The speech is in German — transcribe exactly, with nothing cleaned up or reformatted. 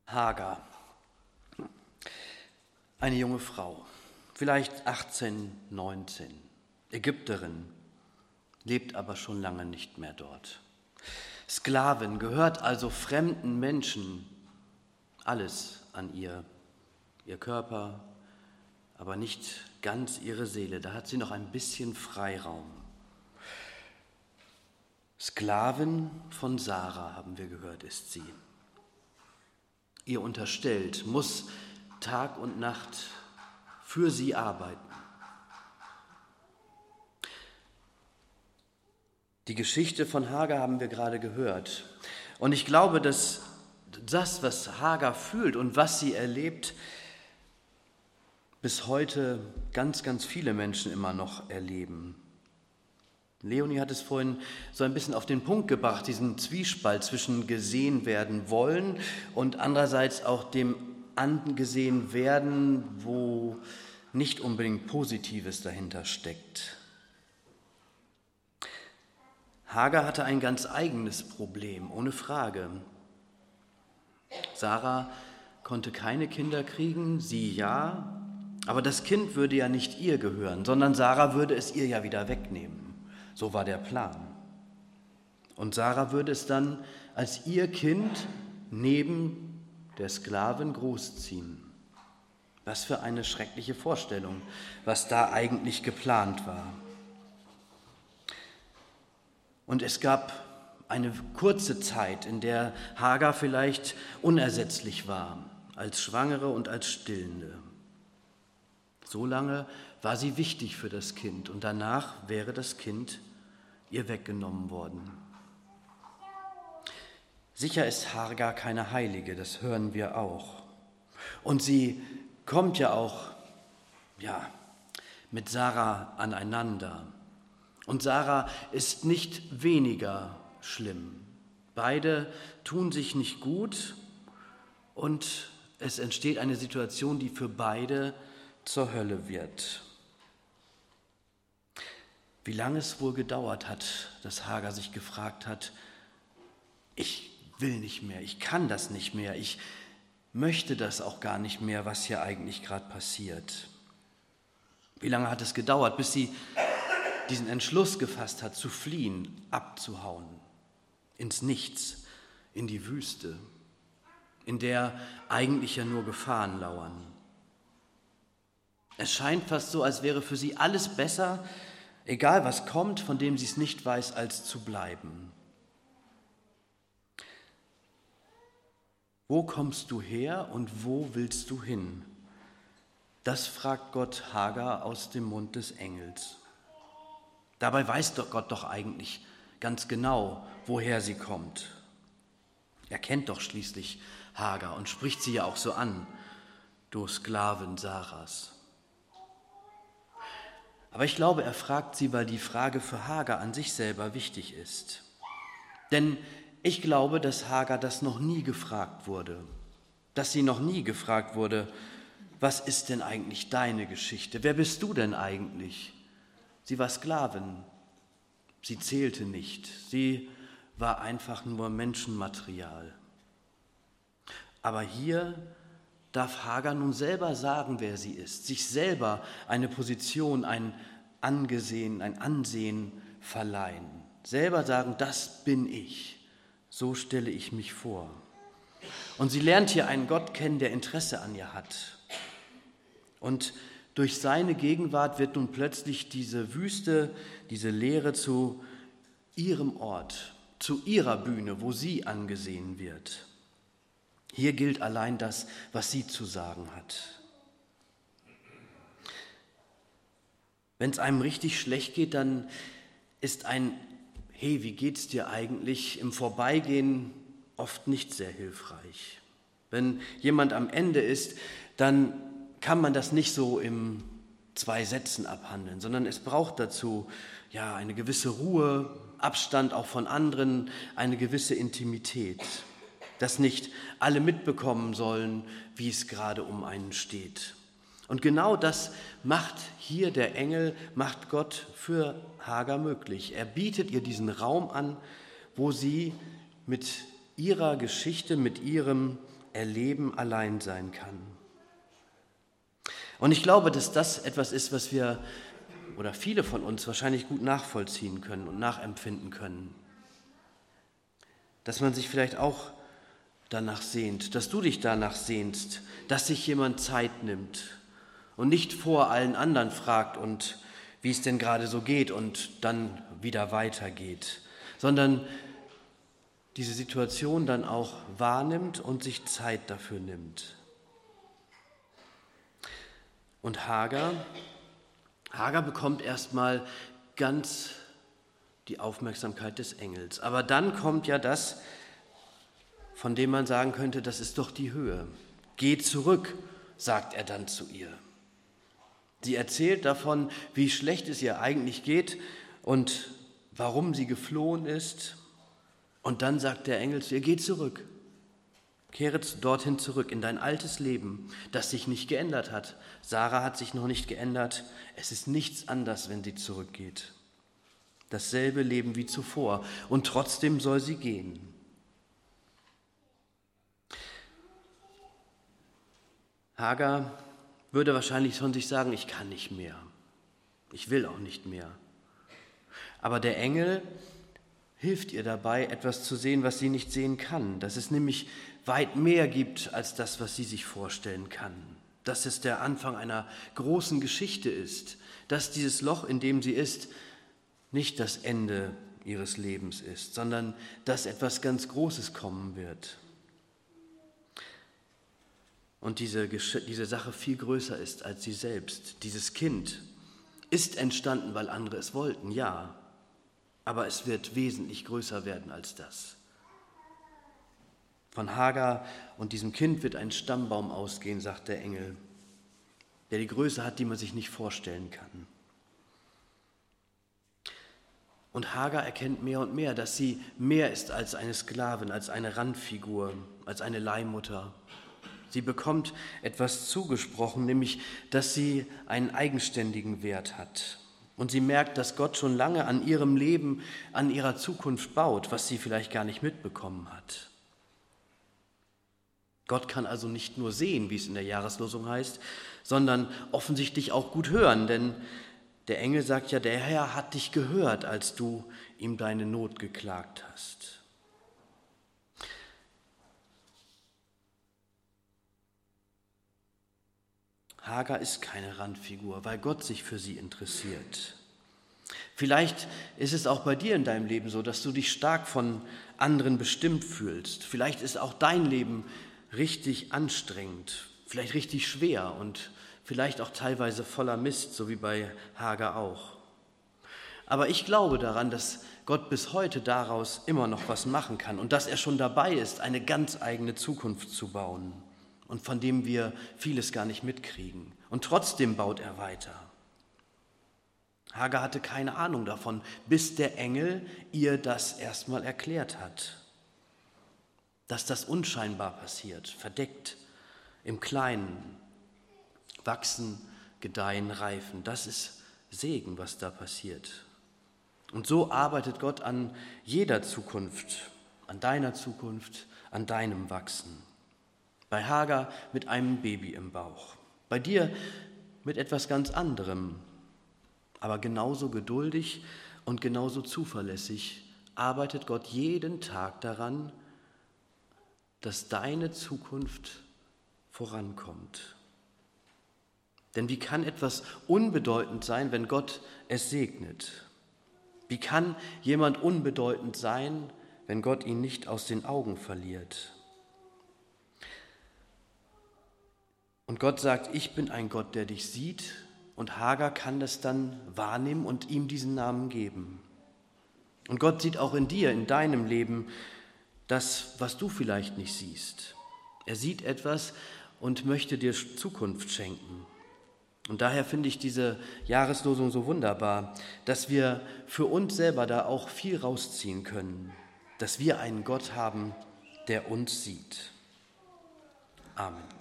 Hagar, eine junge Frau, vielleicht achtzehn, neunzehn, Ägypterin, lebt aber schon lange nicht mehr dort. Sklavin, gehört also fremden Menschen, alles an ihr, ihr Körper, aber nicht ganz ihre Seele, da hat sie noch ein bisschen Freiraum. Sklavin von Sarah, haben wir gehört, ist sie. Ihr unterstellt, muss Tag und Nacht für sie arbeiten. Die Geschichte von Hagar haben wir gerade gehört. Und ich glaube, dass das, was Hagar fühlt und was sie erlebt, bis heute ganz, ganz viele Menschen immer noch erleben. Leonie hat es vorhin so ein bisschen auf den Punkt gebracht, diesen Zwiespalt zwischen gesehen werden wollen und andererseits auch dem angesehen werden, wo nicht unbedingt Positives dahinter steckt. Hagar hatte ein ganz eigenes Problem, ohne Frage. Sarah konnte keine Kinder kriegen, sie ja, aber das Kind würde ja nicht ihr gehören, sondern Sarah würde es ihr ja wieder wegnehmen. So war der Plan. Und Sarah würde es dann als ihr Kind neben der Sklavin großziehen. Was für eine schreckliche Vorstellung, was da eigentlich geplant war. Und es gab eine kurze Zeit, in der Hagar vielleicht unersetzlich war, als Schwangere und als Stillende. So lange war sie wichtig für das Kind und danach wäre das Kind ihr weggenommen worden. Sicher ist Hagar keine Heilige, das hören wir auch. Und sie kommt ja auch, ja, mit Sarah aneinander. Und Sarah ist nicht weniger schlimm. Beide tun sich nicht gut und es entsteht eine Situation, die für beide zur Hölle wird. Wie lange es wohl gedauert hat, dass Hagar sich gefragt hat, ich will nicht mehr, ich kann das nicht mehr, ich möchte das auch gar nicht mehr, was hier eigentlich gerade passiert. Wie lange hat es gedauert, bis sie diesen Entschluss gefasst hat, zu fliehen, abzuhauen, ins Nichts, in die Wüste, in der eigentlich ja nur Gefahren lauern. Es scheint fast so, als wäre für sie alles besser, egal was kommt, von dem sie es nicht weiß, als zu bleiben. Wo kommst du her und wo willst du hin? Das fragt Gott Hagar aus dem Mund des Engels. Dabei weiß doch Gott doch eigentlich ganz genau, woher sie kommt. Er kennt doch schließlich Hagar und spricht sie ja auch so an, du Sklavin Sarahs. Aber ich glaube, er fragt sie, weil die Frage für Hagar an sich selber wichtig ist. Denn ich glaube, dass Hagar das noch nie gefragt wurde, dass sie noch nie gefragt wurde, was ist denn eigentlich deine Geschichte? Wer bist du denn eigentlich? Sie war Sklavin, sie zählte nicht, sie war einfach nur Menschenmaterial. Aber hier darf Hagar nun selber sagen, wer sie ist, sich selber eine Position, ein Angesehen, ein Ansehen verleihen. Selber sagen, das bin ich, so stelle ich mich vor. Und sie lernt hier einen Gott kennen, der Interesse an ihr hat. Und durch seine Gegenwart wird nun plötzlich diese Wüste, diese Leere zu ihrem Ort, zu ihrer Bühne, wo sie angesehen wird. Hier gilt allein das, was sie zu sagen hat. Wenn es einem richtig schlecht geht, dann ist ein Hey, wie geht's dir eigentlich im Vorbeigehen oft nicht sehr hilfreich. Wenn jemand am Ende ist, dann kann man das nicht so in zwei Sätzen abhandeln, sondern es braucht dazu ja eine gewisse Ruhe, Abstand auch von anderen, eine gewisse Intimität, dass nicht alle mitbekommen sollen, wie es gerade um einen steht. Und genau das macht hier der Engel, macht Gott für Hagar möglich. Er bietet ihr diesen Raum an, wo sie mit ihrer Geschichte, mit ihrem erleben, allein sein kann. Und ich glaube, dass das etwas ist, was wir oder viele von uns wahrscheinlich gut nachvollziehen können und nachempfinden können. Dass man sich vielleicht auch danach sehnt, dass du dich danach sehnst, dass sich jemand Zeit nimmt und nicht vor allen anderen fragt und wie es denn gerade so geht und dann wieder weitergeht, sondern diese Situation dann auch wahrnimmt und sich Zeit dafür nimmt. Und Hagar, Hagar bekommt erstmal ganz die Aufmerksamkeit des Engels. Aber dann kommt ja das, von dem man sagen könnte, das ist doch die Höhe. Geh zurück, sagt er dann zu ihr. Sie erzählt davon, wie schlecht es ihr eigentlich geht und warum sie geflohen ist. Und dann sagt der Engel zu ihr, geh zurück. Kehre dorthin zurück in dein altes Leben, das sich nicht geändert hat. Sarah hat sich noch nicht geändert. Es ist nichts anders, wenn sie zurückgeht. Dasselbe Leben wie zuvor. Und trotzdem soll sie gehen. Hagar würde wahrscheinlich von sich sagen, ich kann nicht mehr. Ich will auch nicht mehr. Aber der Engel hilft ihr dabei, etwas zu sehen, was sie nicht sehen kann. Dass es nämlich weit mehr gibt als das, was sie sich vorstellen kann. Dass es der Anfang einer großen Geschichte ist. Dass dieses Loch, in dem sie ist, nicht das Ende ihres Lebens ist, sondern dass etwas ganz Großes kommen wird. Und diese, diese Sache viel größer ist als sie selbst. Dieses Kind ist entstanden, weil andere es wollten, ja. Aber es wird wesentlich größer werden als das. Von Hagar und diesem Kind wird ein Stammbaum ausgehen, sagt der Engel, der die Größe hat, die man sich nicht vorstellen kann. Und Hagar erkennt mehr und mehr, dass sie mehr ist als eine Sklavin, als eine Randfigur, als eine Leihmutter. Sie bekommt etwas zugesprochen, nämlich, dass sie einen eigenständigen Wert hat. Und sie merkt, dass Gott schon lange an ihrem Leben, an ihrer Zukunft baut, was sie vielleicht gar nicht mitbekommen hat. Gott kann also nicht nur sehen, wie es in der Jahreslosung heißt, sondern offensichtlich auch gut hören, denn der Engel sagt ja, der Herr hat dich gehört, als du ihm deine Not geklagt hast. Hagar ist keine Randfigur, weil Gott sich für sie interessiert. Vielleicht ist es auch bei dir in deinem Leben so, dass du dich stark von anderen bestimmt fühlst. Vielleicht ist auch dein Leben richtig anstrengend, vielleicht richtig schwer und vielleicht auch teilweise voller Mist, so wie bei Hagar auch. Aber ich glaube daran, dass Gott bis heute daraus immer noch was machen kann und dass er schon dabei ist, eine ganz eigene Zukunft zu bauen und von dem wir vieles gar nicht mitkriegen. Und trotzdem baut er weiter. Hagar hatte keine Ahnung davon, bis der Engel ihr das erstmal erklärt hat. Dass das unscheinbar passiert, verdeckt, im Kleinen, wachsen, gedeihen, reifen. Das ist Segen, was da passiert. Und so arbeitet Gott an jeder Zukunft, an deiner Zukunft, an deinem Wachsen. Bei Hagar mit einem Baby im Bauch, bei dir mit etwas ganz anderem, aber genauso geduldig und genauso zuverlässig arbeitet Gott jeden Tag daran, dass deine Zukunft vorankommt. Denn wie kann etwas unbedeutend sein, wenn Gott es segnet? Wie kann jemand unbedeutend sein, wenn Gott ihn nicht aus den Augen verliert? Und Gott sagt, ich bin ein Gott, der dich sieht, und Hagar kann das dann wahrnehmen und ihm diesen Namen geben. Und Gott sieht auch in dir, in deinem Leben, das, was du vielleicht nicht siehst. Er sieht etwas und möchte dir Zukunft schenken. Und daher finde ich diese Jahreslosung so wunderbar, dass wir für uns selber da auch viel rausziehen können, dass wir einen Gott haben, der uns sieht. Amen.